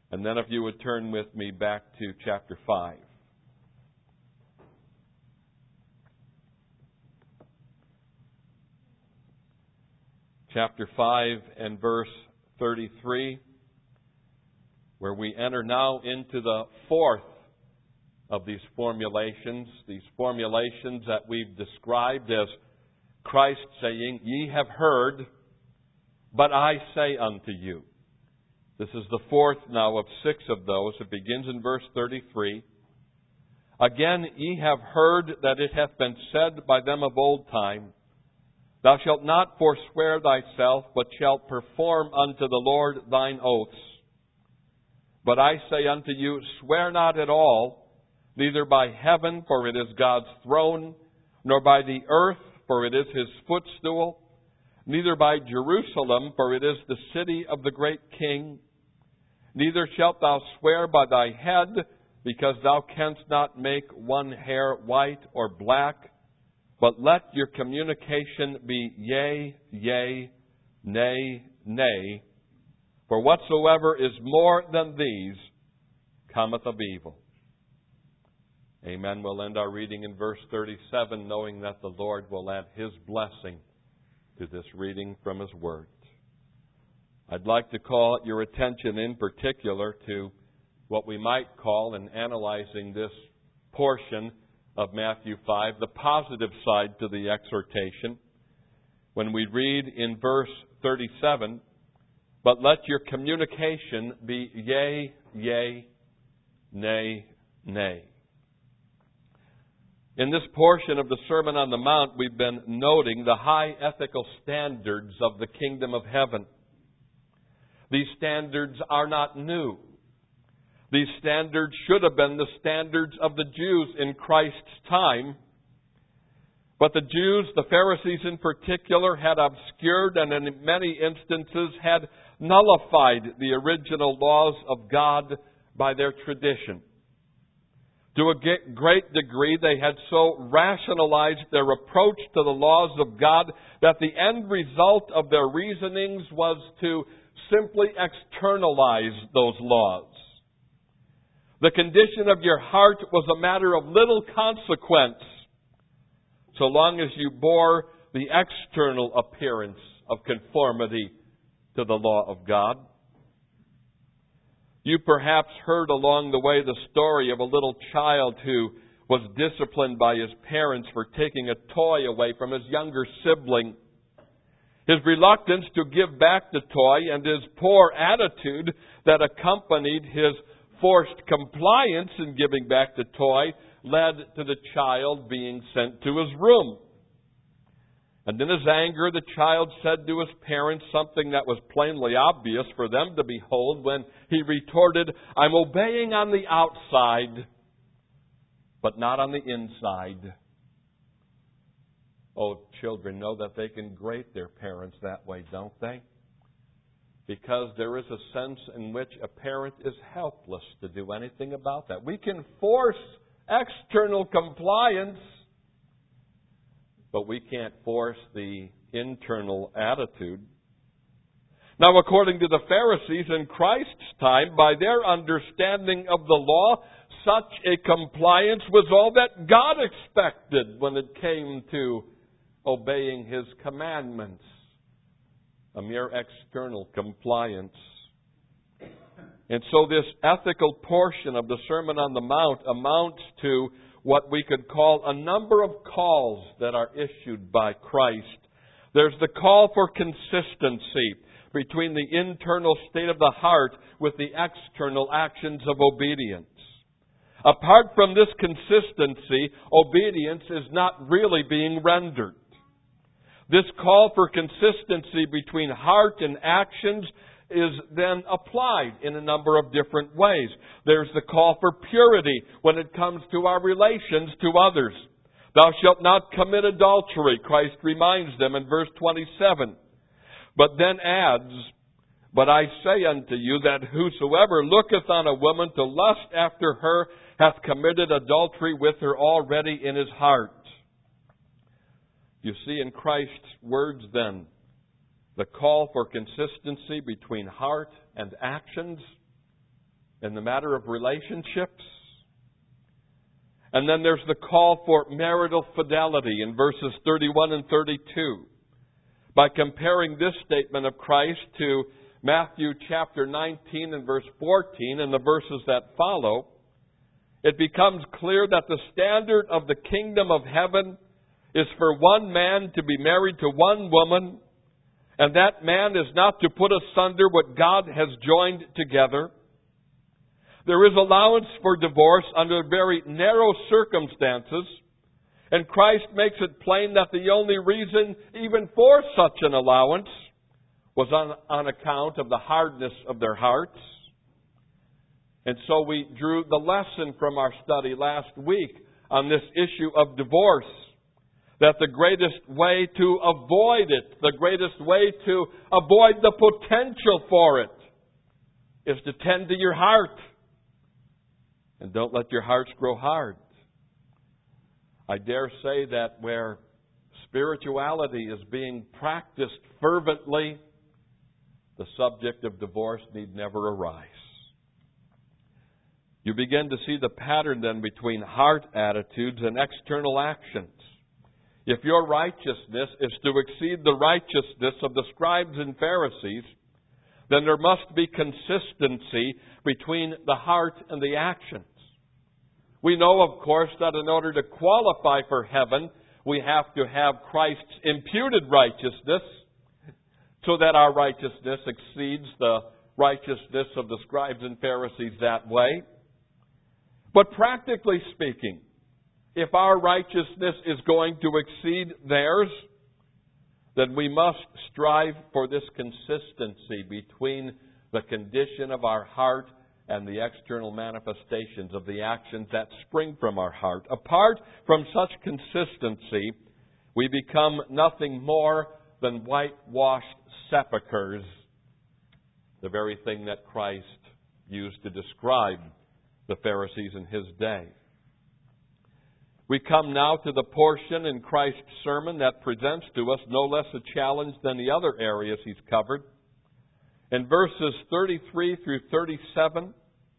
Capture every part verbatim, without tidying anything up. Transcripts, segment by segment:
And then if you would turn with me back to chapter five. Chapter five and verse thirty-three, where we enter now into the fourth of these formulations, these formulations that we've described as Christ saying, "Ye have heard, but I say unto you." This is the fourth now of six of those. It begins in verse thirty-three. "Again, ye have heard that it hath been said by them of old time, Thou shalt not forswear thyself, but shalt perform unto the Lord thine oaths. But I say unto you, swear not at all, neither by heaven, for it is God's throne, nor by the earth, for it is His footstool, neither by Jerusalem, for it is the city of the great King. Neither shalt thou swear by thy head, because thou canst not make one hair white or black. But let your communication be yea, yea, nay, nay. For whatsoever is more than these cometh of evil." Amen. We'll end our reading in verse thirty-seven, knowing that the Lord will add His blessing to this reading from His Word. I'd like to call your attention in particular to what we might call, in analyzing this portion of Matthew five, the positive side to the exhortation. When we read in verse thirty-seven, "But let your communication be yea, yea, nay, nay." In this portion of the Sermon on the Mount, we've been noting the high ethical standards of the kingdom of heaven. These standards are not new. These standards should have been the standards of the Jews in Christ's time. But the Jews, the Pharisees in particular, had obscured and in many instances had nullified the original laws of God by their tradition. To a great degree, they had so rationalized their approach to the laws of God that the end result of their reasonings was to simply externalize those laws. The condition of your heart was a matter of little consequence, so long as you bore the external appearance of conformity to the law of God. You perhaps heard along the way the story of a little child who was disciplined by his parents for taking a toy away from his younger sibling. His reluctance to give back the toy and his poor attitude that accompanied his forced compliance in giving back the toy led to the child being sent to his room. And in his anger, the child said to his parents something that was plainly obvious for them to behold when he retorted, "I'm obeying on the outside, but not on the inside." Oh, children know that they can grate their parents that way, don't they? Because there is a sense in which a parent is helpless to do anything about that. We can force external compliance, but we can't force the internal attitude. Now, according to the Pharisees in Christ's time, by their understanding of the law, such a compliance was all that God expected when it came to obeying His commandments. A mere external compliance. And so this ethical portion of the Sermon on the Mount amounts to what we could call a number of calls that are issued by Christ. There's the call for consistency between the internal state of the heart with the external actions of obedience. Apart from this consistency, obedience is not really being rendered. This call for consistency between heart and actions is then applied in a number of different ways. There's the call for purity when it comes to our relations to others. Thou shalt not commit adultery, Christ reminds them in verse twenty-seven. But then adds, "But I say unto you that whosoever looketh on a woman to lust after her hath committed adultery with her already in his heart." You see in Christ's words then, the call for consistency between heart and actions in the matter of relationships. And then there's the call for marital fidelity in verses thirty-one and thirty-two. By comparing this statement of Christ to Matthew chapter nineteen and verse fourteen and the verses that follow, it becomes clear that the standard of the kingdom of heaven is for one man to be married to one woman, and that man is not to put asunder what God has joined together. There is allowance for divorce under very narrow circumstances, and Christ makes it plain that the only reason even for such an allowance was on, on account of the hardness of their hearts. And so we drew the lesson from our study last week on this issue of divorce, that the greatest way to avoid it, the greatest way to avoid the potential for it, is to tend to your heart. And don't let your hearts grow hard. I dare say that where spirituality is being practiced fervently, the subject of divorce need never arise. You begin to see the pattern then between heart attitudes and external actions. If your righteousness is to exceed the righteousness of the scribes and Pharisees, then there must be consistency between the heart and the actions. We know, of course, that in order to qualify for heaven, we have to have Christ's imputed righteousness, so that our righteousness exceeds the righteousness of the scribes and Pharisees that way. But practically speaking, if our righteousness is going to exceed theirs, then we must strive for this consistency between the condition of our heart and the external manifestations of the actions that spring from our heart. Apart from such consistency, we become nothing more than whitewashed sepulchres, the very thing that Christ used to describe the Pharisees in his day. We come now to the portion in Christ's sermon that presents to us no less a challenge than the other areas he's covered. In verses thirty-three through thirty-seven,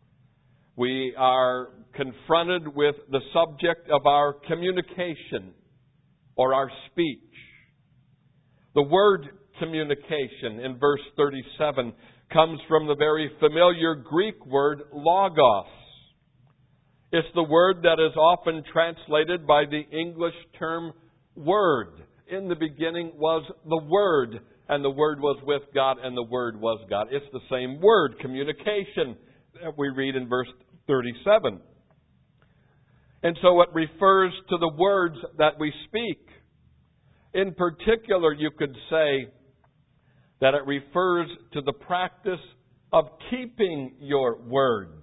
we are confronted with the subject of our communication or our speech. The word communication in verse thirty-seven comes from the very familiar Greek word logos. It's the word that is often translated by the English term word. In the beginning was the Word, and the Word was with God, and the Word was God. It's the same word, communication, that we read in verse thirty-seven. And so it refers to the words that we speak. In particular, you could say that it refers to the practice of keeping your word,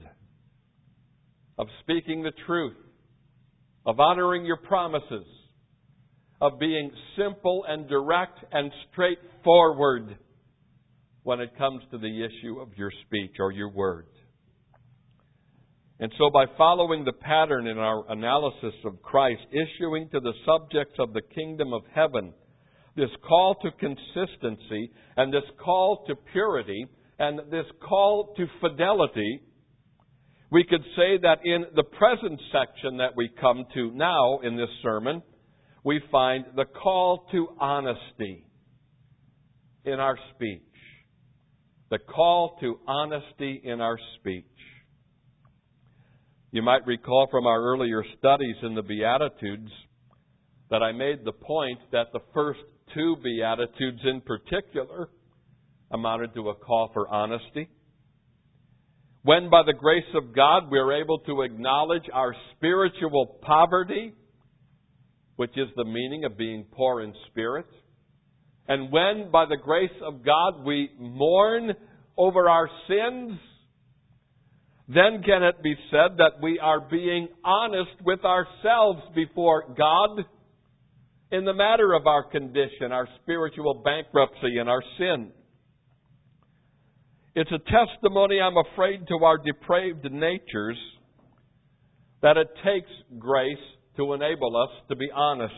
of speaking the truth, of honoring your promises, of being simple and direct and straightforward when it comes to the issue of your speech or your word. And so by following the pattern in our analysis of Christ, issuing to the subjects of the kingdom of heaven this call to consistency and this call to purity and this call to fidelity, we could say that in the present section that we come to now in this sermon, we find the call to honesty in our speech. The call to honesty in our speech. You might recall from our earlier studies in the Beatitudes that I made the point that the first two Beatitudes in particular amounted to a call for honesty. When by the grace of God we are able to acknowledge our spiritual poverty, which is the meaning of being poor in spirit, and when by the grace of God we mourn over our sins, then can it be said that we are being honest with ourselves before God in the matter of our condition, our spiritual bankruptcy, and our sin. It's a testimony, I'm afraid, to our depraved natures that it takes grace to enable us to be honest.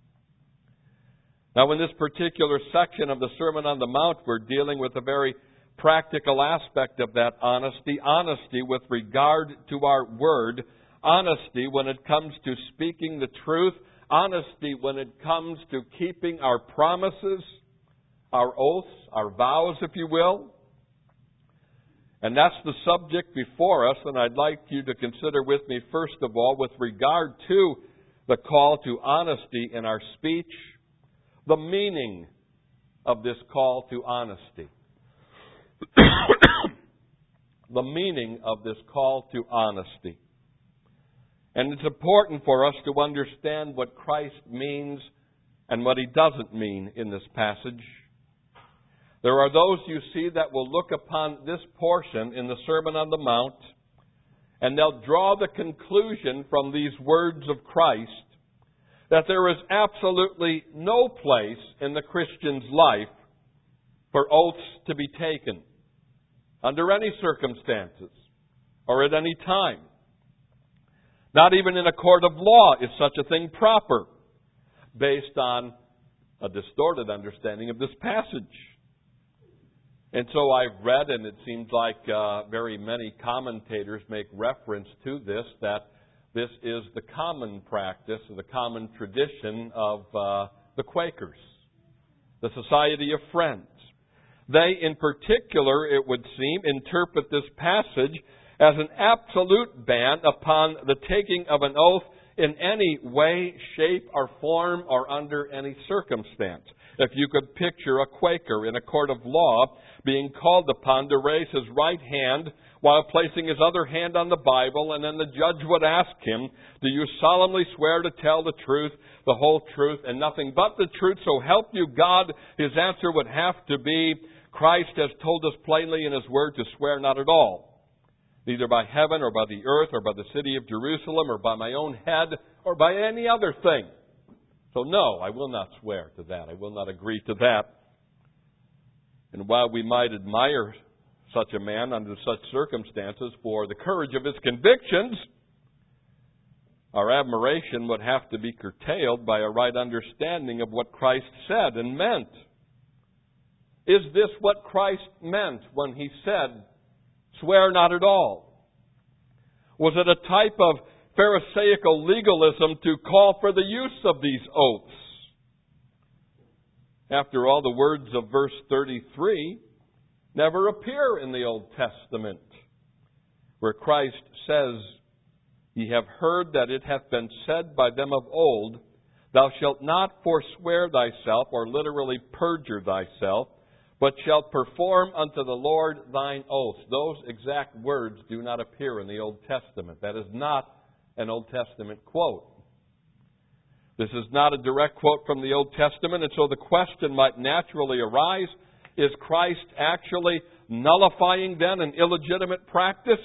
Now, in this particular section of the Sermon on the Mount, we're dealing with a very practical aspect of that honesty, honesty with regard to our word, honesty when it comes to speaking the truth, honesty when it comes to keeping our promises, our oaths, our vows, if you will. And that's the subject before us, and I'd like you to consider with me, first of all, with regard to the call to honesty in our speech, the meaning of this call to honesty. The meaning of this call to honesty. And it's important for us to understand what Christ means and what He doesn't mean in this passage. There are those, you see, that will look upon this portion in the Sermon on the Mount, and they'll draw the conclusion from these words of Christ that there is absolutely no place in the Christian's life for oaths to be taken under any circumstances or at any time. Not even in a court of law is such a thing proper, based on a distorted understanding of this passage. And so I've read, and it seems like uh, very many commentators make reference to this, that this is the common practice, the common tradition of uh, the Quakers, the Society of Friends. They, in particular, it would seem, interpret this passage as an absolute ban upon the taking of an oath in any way, shape, or form, or under any circumstance. If you could picture a Quaker in a court of law being called upon to raise his right hand while placing his other hand on the Bible, and then the judge would ask him, "Do you solemnly swear to tell the truth, the whole truth, and nothing but the truth, so help you God?" His answer would have to be, "Christ has told us plainly in His Word to swear not at all, neither by heaven or by the earth or by the city of Jerusalem or by my own head or by any other thing. So no, I will not swear to that. I will not agree to that." And while we might admire such a man under such circumstances for the courage of his convictions, our admiration would have to be curtailed by a right understanding of what Christ said and meant. Is this what Christ meant when He said, "Swear not at all"? Was it a type of Pharisaical legalism to call for the use of these oaths? After all, the words of verse thirty-three never appear in the Old Testament, where Christ says, "Ye have heard that it hath been said by them of old, Thou shalt not forswear thyself," or literally perjure thyself, "but shalt perform unto the Lord thine oaths." Those exact words do not appear in the Old Testament. That is not an Old Testament quote. This is not a direct quote from the Old Testament, and so the question might naturally arise, is Christ actually nullifying then an illegitimate practice?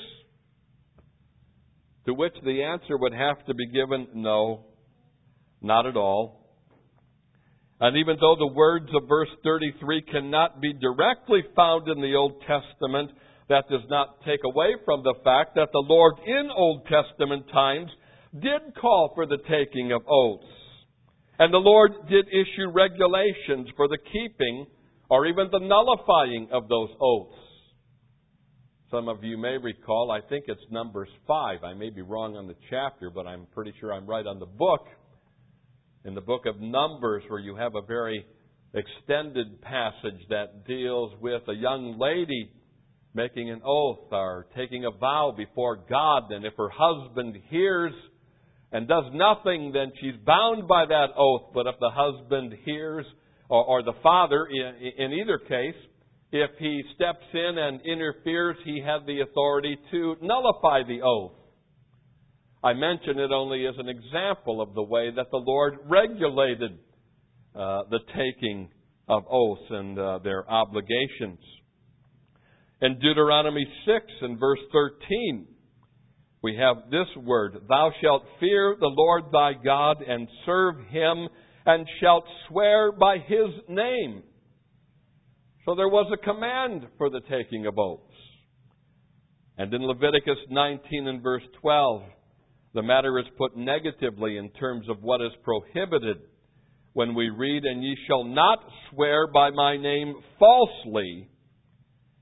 To which the answer would have to be given, no, not at all. And even though the words of verse thirty-three cannot be directly found in the Old Testament, that does not take away from the fact that the Lord in Old Testament times did call for the taking of oaths. And the Lord did issue regulations for the keeping or even the nullifying of those oaths. Some of you may recall, I think it's Numbers five. I may be wrong on the chapter, but I'm pretty sure I'm right on the book. In the book of Numbers, where you have a very extended passage that deals with a young lady making an oath or taking a vow before God, and if her husband hears and does nothing, then she's bound by that oath. But if the husband hears, or, or the father, in, in either case, if he steps in and interferes, he had the authority to nullify the oath. I mention it only as an example of the way that the Lord regulated uh, the taking of oaths and uh, their obligations. In Deuteronomy six and verse thirteen, we have this word, "Thou shalt fear the Lord thy God and serve Him, and shalt swear by His name." So there was a command for the taking of oaths. And in Leviticus nineteen and verse twelve, the matter is put negatively in terms of what is prohibited when we read, "And ye shall not swear by my name falsely,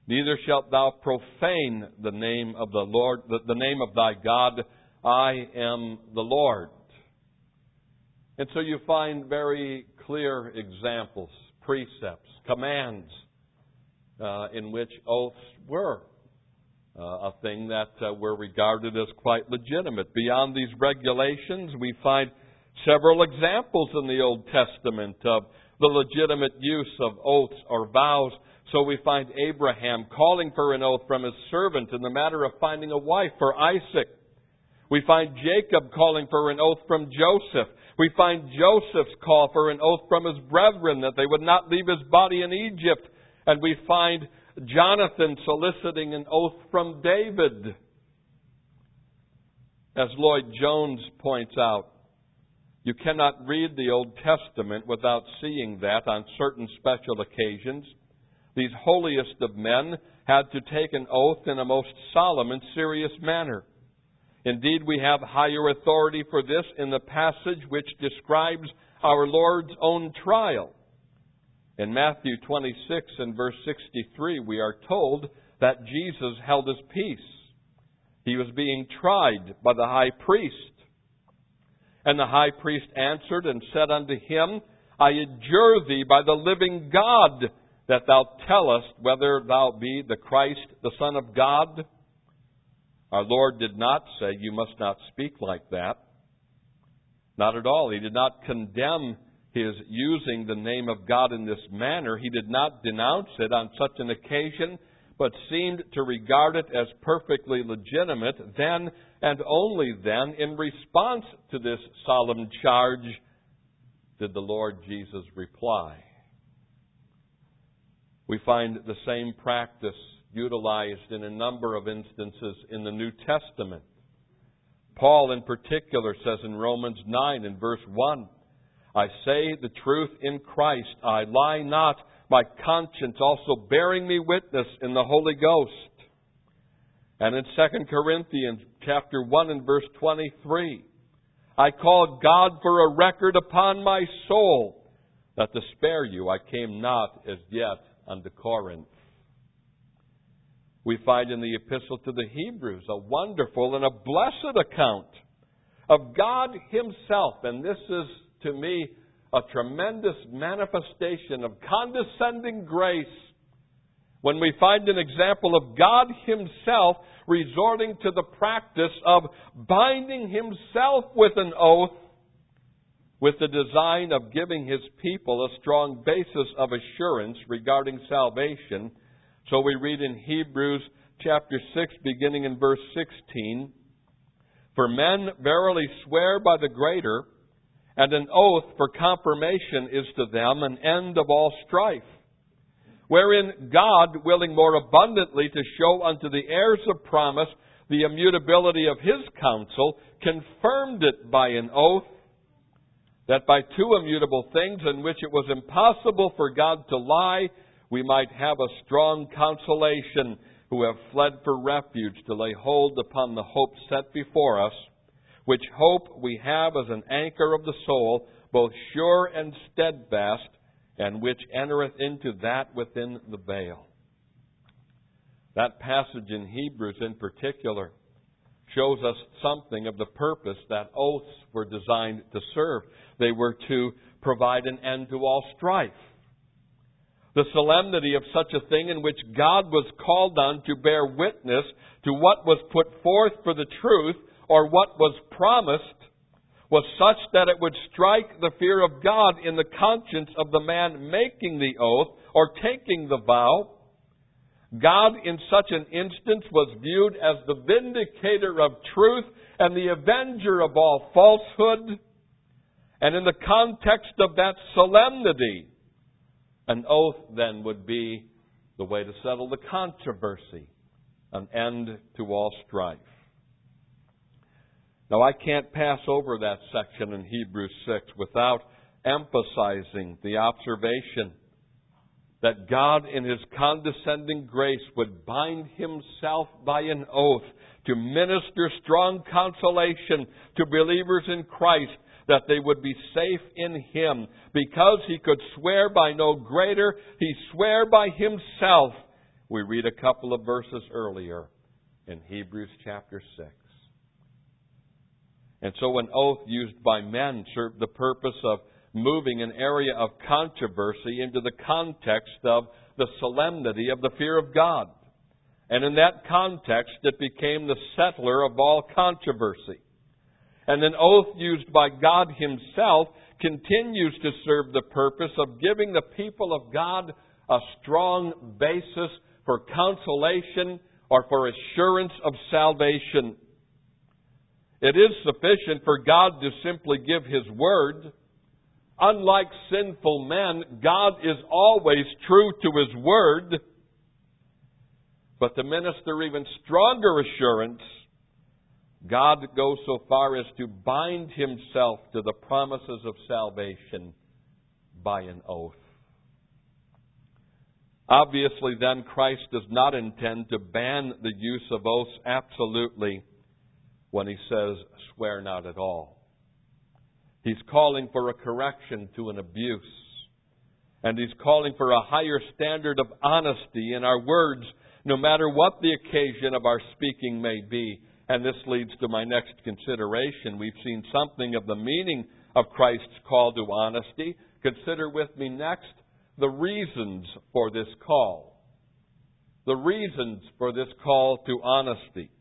Neither shalt thou profane the name of the Lord, the, the name of thy God. I am the Lord. And so you find very clear examples, precepts, commands, uh, in which oaths were uh, a thing that uh, were regarded as quite legitimate. Beyond these regulations, we find several examples in the Old Testament of the legitimate use of oaths or vows. So we find Abraham calling for an oath from his servant in the matter of finding a wife for Isaac. We find Jacob calling for an oath from Joseph. We find Joseph's call for an oath from his brethren that they would not leave his body in Egypt. And we find Jonathan soliciting an oath from David. As Lloyd Jones points out, you cannot read the Old Testament without seeing that on certain special occasions, these holiest of men had to take an oath in a most solemn and serious manner. Indeed, we have higher authority for this in the passage which describes our Lord's own trial. In Matthew twenty-six and verse sixty-three, we are told that Jesus held his peace. He was being tried by the high priest. And the high priest answered and said unto him, I adjure thee by the living God, that thou tellest whether thou be the Christ, the Son of God. Our Lord did not say, you must not speak like that. Not at all. He did not condemn his using the name of God in this manner. He did not denounce it on such an occasion, but seemed to regard it as perfectly legitimate then and only then. In response to this solemn charge, did the Lord Jesus reply. We find the same practice utilized in a number of instances in the New Testament. Paul in particular says in Romans nine and verse one, I say the truth in Christ, I lie not, my conscience also bearing me witness in the Holy Ghost. And in Second Corinthians chapter one and verse twenty-three, I call God for a record upon my soul, that to spare you I came not as yet unto Corinth. We find in the Epistle to the Hebrews a wonderful and a blessed account of God Himself. And this is, to me, a tremendous manifestation of condescending grace when we find an example of God Himself resorting to the practice of binding Himself with an oath with the design of giving His people a strong basis of assurance regarding salvation. So we read in Hebrews chapter six, beginning in verse sixteen, For men verily swear by the greater, and an oath for confirmation is to them an end of all strife. Wherein God, willing more abundantly to show unto the heirs of promise the immutability of His counsel, confirmed it by an oath, that by two immutable things in which it was impossible for God to lie, we might have a strong consolation, who have fled for refuge to lay hold upon the hope set before us, which hope we have as an anchor of the soul, both sure and steadfast, and which entereth into that within the veil. That passage in Hebrews in particular shows us something of the purpose that oaths were designed to serve. They were to provide an end to all strife. The solemnity of such a thing in which God was called on to bear witness to what was put forth for the truth or what was promised was such that it would strike the fear of God in the conscience of the man making the oath or taking the vow. God in such an instance was viewed as the vindicator of truth and the avenger of all falsehood. And in the context of that solemnity, an oath then would be the way to settle the controversy, an end to all strife. Now, I can't pass over that section in Hebrews six without emphasizing the observation that God in His condescending grace would bind Himself by an oath to minister strong consolation to believers in Christ, that they would be safe in Him. Because He could swear by no greater, He sware by Himself we read a couple of verses earlier in Hebrews chapter six. And so an oath used by men served the purpose of moving an area of controversy into the context of the solemnity of the fear of God. And in that context, it became the settler of all controversy. And an oath used by God Himself continues to serve the purpose of giving the people of God a strong basis for consolation or for assurance of salvation. It is sufficient for God to simply give His word. Unlike sinful men, God is always true to His word. But to minister even stronger assurance, God goes so far as to bind Himself to the promises of salvation by an oath. Obviously, then, Christ does not intend to ban the use of oaths absolutely when He says, swear not at all. He's calling for a correction to an abuse. And He's calling for a higher standard of honesty in our words, no matter what the occasion of our speaking may be. And this leads to my next consideration. We've seen something of the meaning of Christ's call to honesty. Consider with me next the reasons for this call. The reasons for this call to honesty.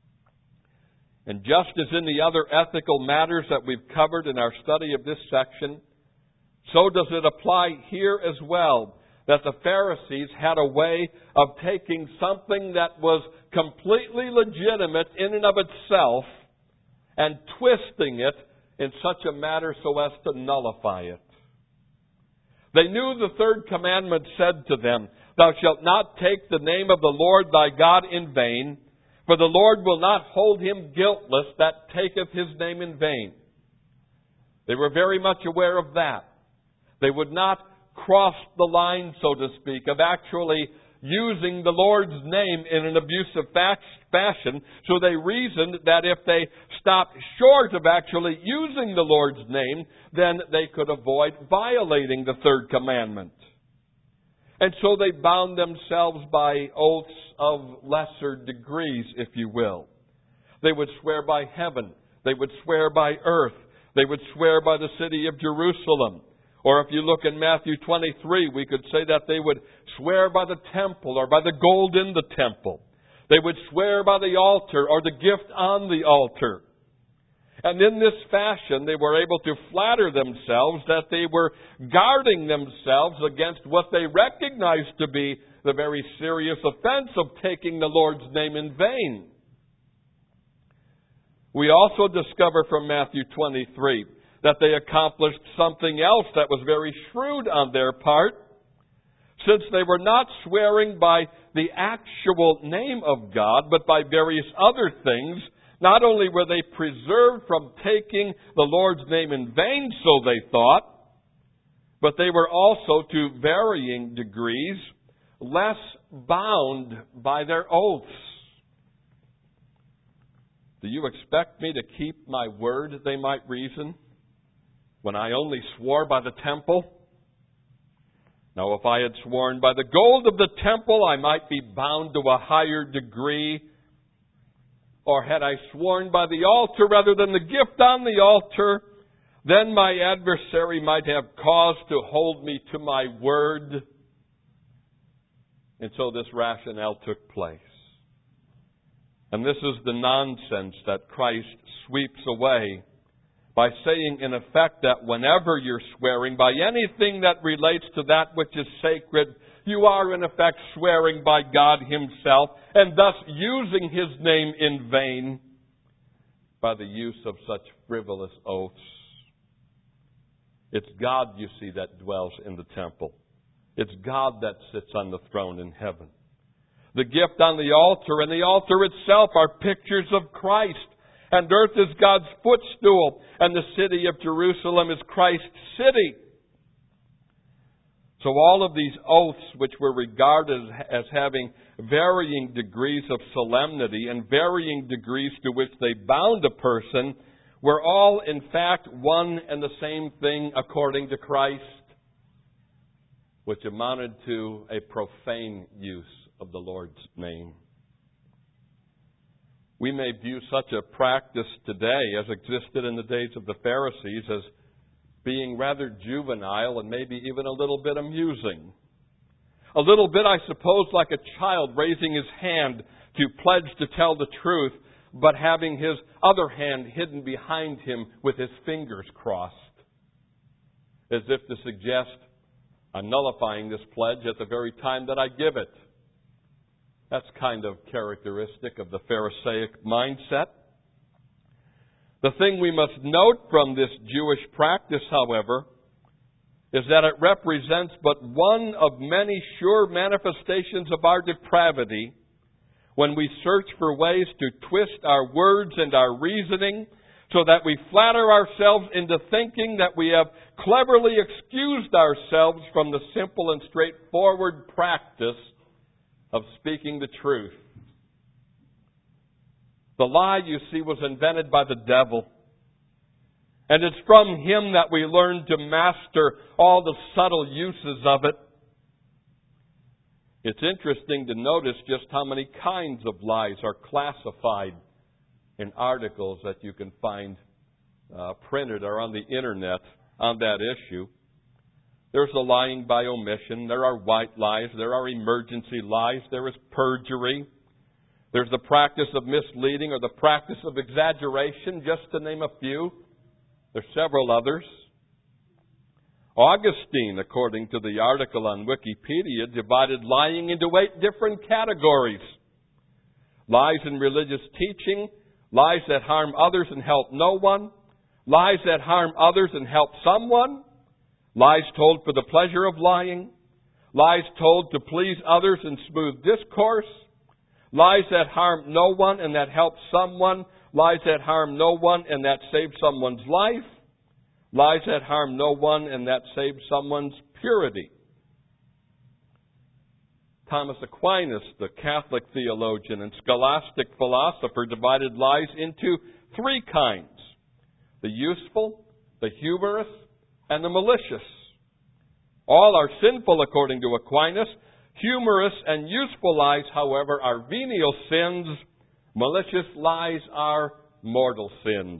And just as in the other ethical matters that we've covered in our study of this section, so does it apply here as well, that the Pharisees had a way of taking something that was completely legitimate in and of itself and twisting it in such a manner so as to nullify it. They knew the third commandment said to them, "Thou shalt not take the name of the Lord thy God in vain, for the Lord will not hold him guiltless that taketh His name in vain." They were very much aware of that. They would not cross the line, so to speak, of actually using the Lord's name in an abusive fashion. So they reasoned that if they stopped short of actually using the Lord's name, then they could avoid violating the third commandment. And so they bound themselves by oaths of lesser degrees, if you will. They would swear by heaven. They would swear by earth. They would swear by the city of Jerusalem. Or if you look in Matthew twenty-three, we could say that they would swear by the temple or by the gold in the temple. They would swear by the altar or the gift on the altar. And in this fashion, they were able to flatter themselves that they were guarding themselves against what they recognized to be the very serious offense of taking the Lord's name in vain. We also discover from Matthew twenty-three that they accomplished something else that was very shrewd on their part. Since they were not swearing by the actual name of God, but by various other things, not only were they preserved from taking the Lord's name in vain, so they thought, but they were also, to varying degrees, less bound by their oaths. Do you expect me to keep my word, they might reason, when I only swore by the temple? Now, if I had sworn by the gold of the temple, I might be bound to a higher degree. Or had I sworn by the altar rather than the gift on the altar, then my adversary might have cause to hold me to my word. And so this rationale took place. And this is the nonsense that Christ sweeps away by saying, in effect, that whenever you're swearing by anything that relates to that which is sacred, you are, in effect, swearing by God Himself, and thus using His name in vain by the use of such frivolous oaths. It's God, you see, that dwells in the temple. It's God that sits on the throne in heaven. The gift on the altar and the altar itself are pictures of Christ. And earth is God's footstool, and the city of Jerusalem is Christ's city. So all of these oaths, which were regarded as having varying degrees of solemnity and varying degrees to which they bound a person, were all in fact one and the same thing according to Christ, which amounted to a profane use of the Lord's name. We may view such a practice today as existed in the days of the Pharisees as being rather juvenile and maybe even a little bit amusing. A little bit, I suppose, like a child raising his hand to pledge to tell the truth, but having his other hand hidden behind him with his fingers crossed, as if to suggest, I'm nullifying this pledge at the very time that I give it. That's kind of characteristic of the Pharisaic mindset. The thing we must note from this Jewish practice, however, is that it represents but one of many sure manifestations of our depravity when we search for ways to twist our words and our reasoning so that we flatter ourselves into thinking that we have cleverly excused ourselves from the simple and straightforward practice of speaking the truth. The lie, you see, was invented by the devil. And it's from him that we learn to master all the subtle uses of it. It's interesting to notice just how many kinds of lies are classified in articles that you can find uh, printed or on the internet on that issue. There's the lying by omission. There are white lies. There are emergency lies. There is perjury. There's the practice of misleading or the practice of exaggeration, just to name a few. There's several others. Augustine, according to the article on Wikipedia, divided lying into eight different categories. Lies in religious teaching, lies that harm others and help no one, lies that harm others and help someone, lies told for the pleasure of lying, lies told to please others in smooth discourse, lies that harm no one and that help someone, lies that harm no one and that save someone's life, lies that harm no one and that save someone's purity. Thomas Aquinas, the Catholic theologian and scholastic philosopher, divided lies into three kinds: the useful, the humorous, and the malicious. All are sinful according to Aquinas. Humorous and useful lies, however, are venial sins. Malicious lies are mortal sins.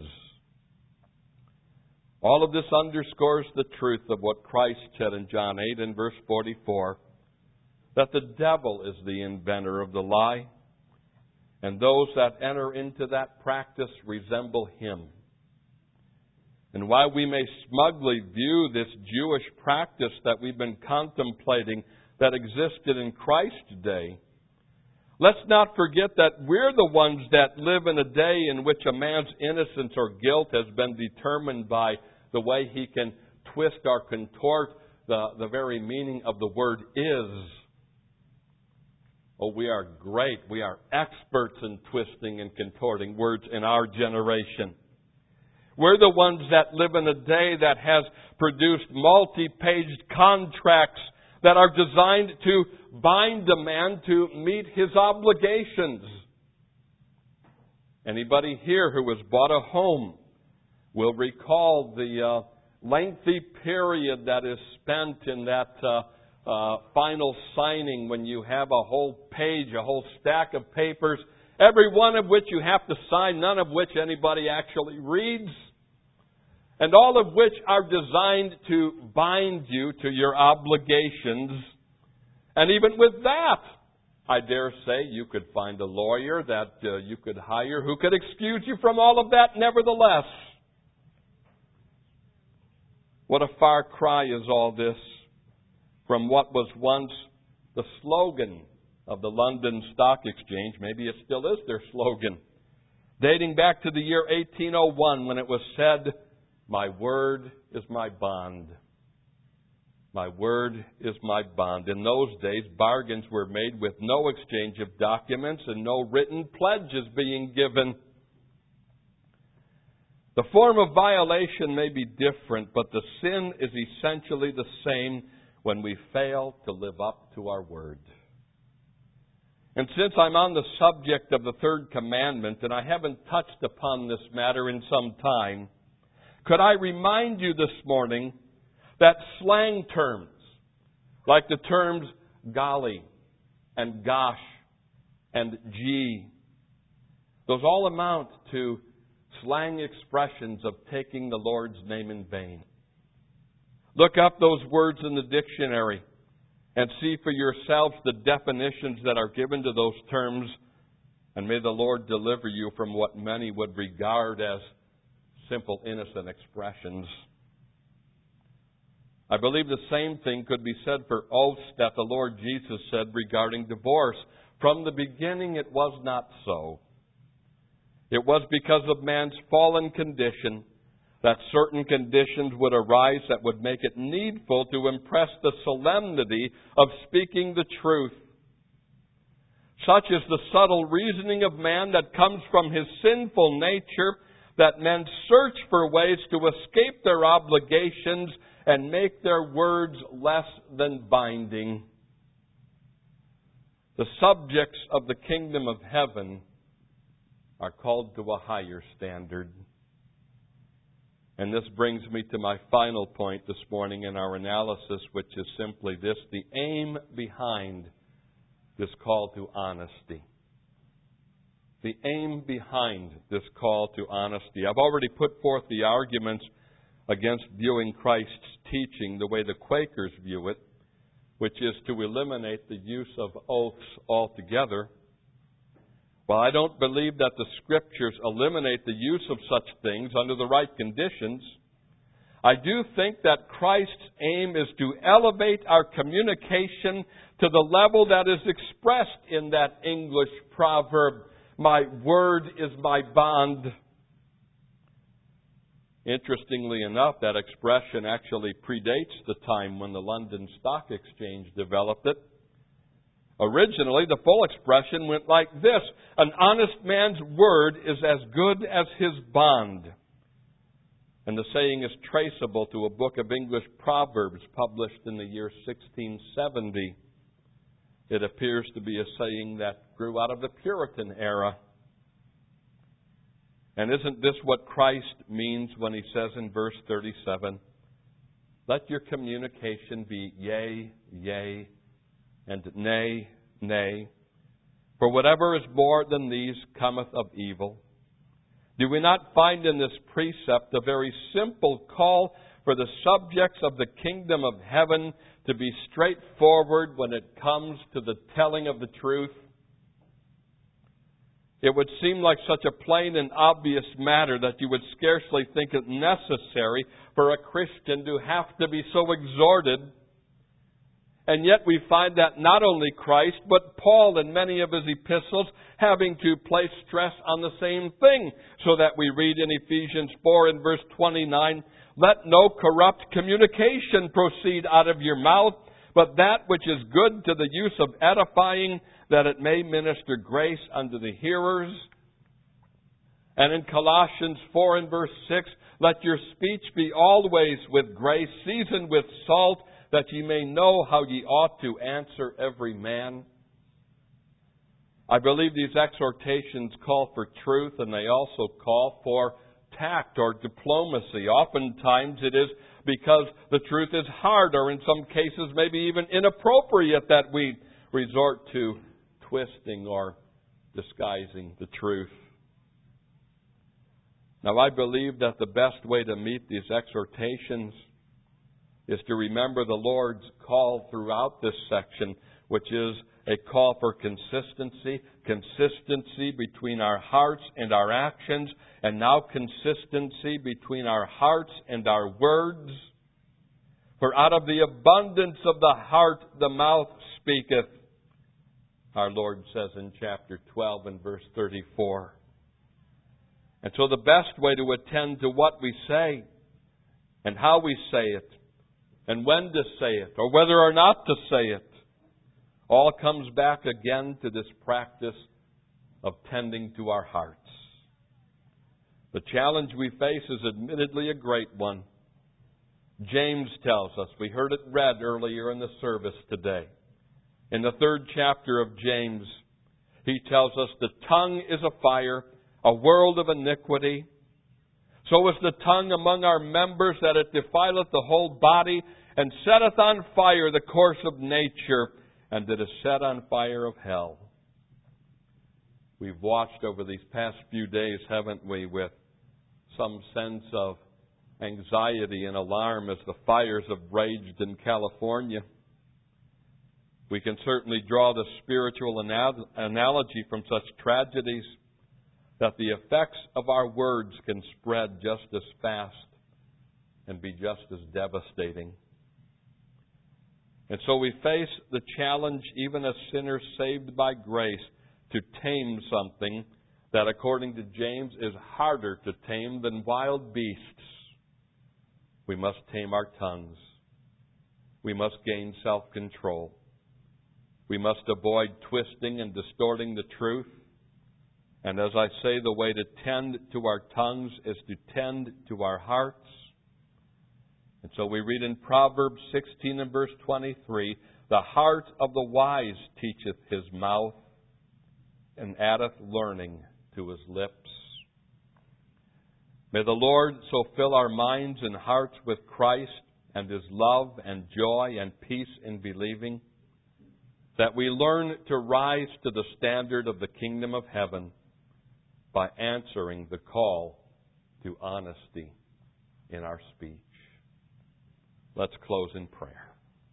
All of this underscores the truth of what Christ said in John eight and verse forty-four, that the devil is the inventor of the lie, and those that enter into that practice resemble him. And while we may smugly view this Jewish practice that we've been contemplating that existed in Christ's day, let's not forget that we're the ones that live in a day in which a man's innocence or guilt has been determined by the way he can twist or contort the, the very meaning of the word is. Oh, we are great. We are experts in twisting and contorting words in our generation. We're the ones that live in a day that has produced multi-paged contracts that are designed to bind a man to meet his obligations. Anybody here who has bought a home will recall the uh, lengthy period that is spent in that uh, uh, final signing when you have a whole page, a whole stack of papers, every one of which you have to sign, none of which anybody actually reads, and all of which are designed to bind you to your obligations. And even with that, I dare say you could find a lawyer that uh, you could hire who could excuse you from all of that nevertheless. What a far cry is all this from what was once the slogan of the London Stock Exchange. Maybe it still is their slogan, dating back to the year eighteen oh one when it was said, "My word is my bond." My word is my bond. In those days, bargains were made with no exchange of documents and no written pledges being given. The form of violation may be different, but the sin is essentially the same when we fail to live up to our word. And since I'm on the subject of the third commandment, and I haven't touched upon this matter in some time, could I remind you this morning that slang terms, like the terms golly, and gosh and gee. Those all amount to slang expressions of taking the Lord's name in vain. Look up those words in the dictionary and see for yourselves the definitions that are given to those terms, and may the Lord deliver you from what many would regard as simple, innocent expressions. I believe the same thing could be said for oaths that the Lord Jesus said regarding divorce. From the beginning it was not so. It was because of man's fallen condition that certain conditions would arise that would make it needful to impress the solemnity of speaking the truth. Such is the subtle reasoning of man that comes from his sinful nature, that men search for ways to escape their obligations and make their words less than binding. The subjects of the kingdom of heaven are called to a higher standard. And this brings me to my final point this morning in our analysis, which is simply this: the aim behind this call to honesty. The aim behind this call to honesty. I've already put forth the arguments against viewing Christ's teaching the way the Quakers view it, which is to eliminate the use of oaths altogether. While I don't believe that the Scriptures eliminate the use of such things under the right conditions, I do think that Christ's aim is to elevate our communication to the level that is expressed in that English proverb, "My word is my bond." Interestingly enough, that expression actually predates the time when the London Stock Exchange developed it. Originally, the full expression went like this: an honest man's word is as good as his bond. And the saying is traceable to a book of English proverbs published in the year sixteen seventy. It appears to be a saying that grew out of the Puritan era. And isn't this what Christ means when he says in verse thirty-seven, "Let your communication be yea, yea, and nay, nay, for whatever is more than these cometh of evil"? Do we not find in this precept a very simple call for the subjects of the kingdom of heaven to be straightforward when it comes to the telling of the truth? It would seem like such a plain and obvious matter that you would scarcely think it necessary for a Christian to have to be so exhorted. And yet we find that not only Christ, but Paul in many of his epistles having to place stress on the same thing, so that we read in Ephesians four and verse twenty-nine, "Let no corrupt communication proceed out of your mouth, but that which is good to the use of edifying, that it may minister grace unto the hearers." And in Colossians four and verse six, "Let your speech be always with grace, seasoned with salt, that ye may know how ye ought to answer every man." I believe these exhortations call for truth, and they also call for tact or diplomacy. Oftentimes it is because the truth is hard, or in some cases maybe even inappropriate, that we resort to twisting or disguising the truth. Now, I believe that the best way to meet these exhortations is to remember the Lord's call throughout this section, which is a call for consistency, consistency between our hearts and our actions, and now consistency between our hearts and our words. For out of the abundance of the heart the mouth speaketh, our Lord says in chapter twelve and verse thirty-four. And so the best way to attend to what we say and how we say it and when to say it or whether or not to say it all comes back again to this practice of tending to our hearts. The challenge we face is admittedly a great one. James tells us, we heard it read earlier in the service today. In the third chapter of James, he tells us the tongue is a fire, a world of iniquity. So is the tongue among our members, that it defileth the whole body, and setteth on fire the course of nature, and that is set on fire of hell. We've watched over these past few days, haven't we, with some sense of anxiety and alarm as the fires have raged in California. We can certainly draw the spiritual anal- analogy from such tragedies that the effects of our words can spread just as fast and be just as devastating. And so we face the challenge, even as sinners saved by grace, to tame something that, according to James, is harder to tame than wild beasts. We must tame our tongues. We must gain self-control. We must avoid twisting and distorting the truth. And as I say, the way to tend to our tongues is to tend to our hearts. And so we read in Proverbs sixteen and verse twenty-three, "The heart of the wise teacheth his mouth, and addeth learning to his lips." May the Lord so fill our minds and hearts with Christ and His love and joy and peace in believing, that we learn to rise to the standard of the kingdom of heaven by answering the call to honesty in our speech. Let's close in prayer.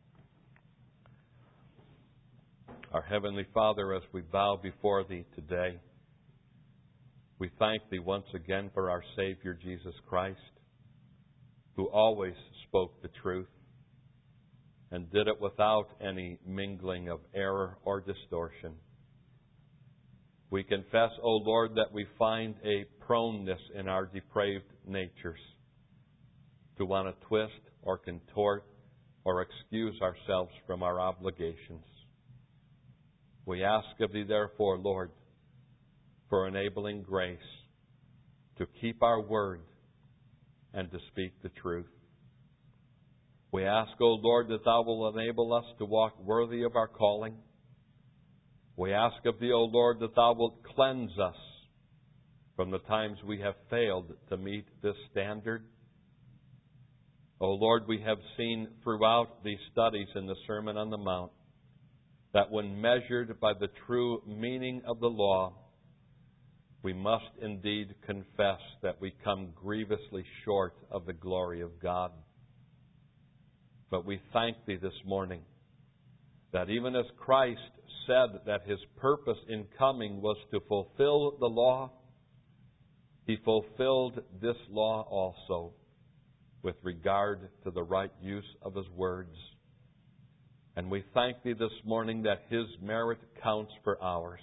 Our Heavenly Father, as we bow before Thee today, we thank Thee once again for our Savior, Jesus Christ, who always spoke the truth and did it without any mingling of error or distortion. We confess, O Lord, that we find a proneness in our depraved natures to want to twist or contort or excuse ourselves from our obligations. We ask of Thee, therefore, Lord, for enabling grace to keep our word and to speak the truth. We ask, O Lord, that Thou will enable us to walk worthy of our calling. We ask of Thee, O Lord, that Thou wilt cleanse us from the times we have failed to meet this standard. O Lord, we have seen throughout these studies in the Sermon on the Mount that when measured by the true meaning of the law, we must indeed confess that we come grievously short of the glory of God. But we thank Thee this morning that even as Christ said that His purpose in coming was to fulfill the law, He fulfilled this law also with regard to the right use of His words. And we thank Thee this morning that His merit counts for ours.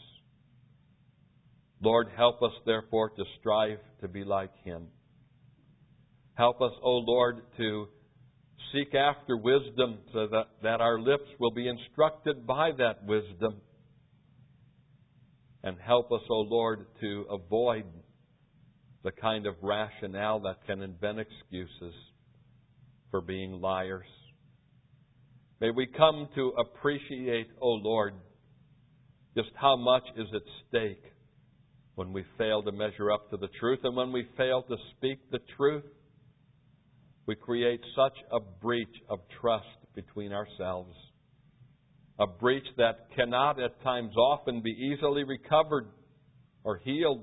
Lord, help us, therefore, to strive to be like Him. Help us, O Lord, to seek after wisdom so that, that our lips will be instructed by that wisdom. And help us, O Lord, to avoid the kind of rationale that can invent excuses for being liars. May we come to appreciate, O Lord, just how much is at stake when we fail to measure up to the truth, and when we fail to speak the truth. We create such a breach of trust between ourselves, a breach that cannot at times often be easily recovered or healed.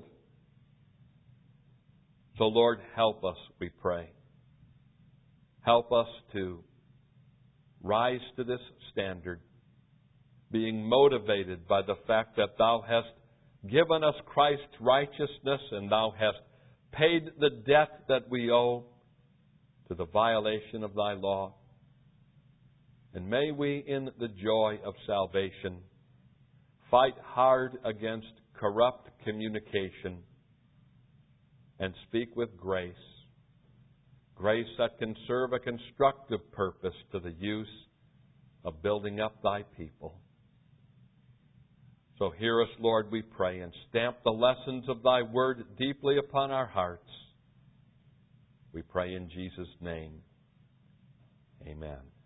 So, Lord, help us, we pray. Help us to rise to this standard, being motivated by the fact that Thou hast given us Christ's righteousness and Thou hast paid the debt that we owe to the violation of Thy law. And may we, in the joy of salvation, fight hard against corrupt communication and speak with grace, grace that can serve a constructive purpose to the use of building up Thy people. So hear us, Lord, we pray, and stamp the lessons of Thy word deeply upon our hearts. We pray in Jesus' name. Amen.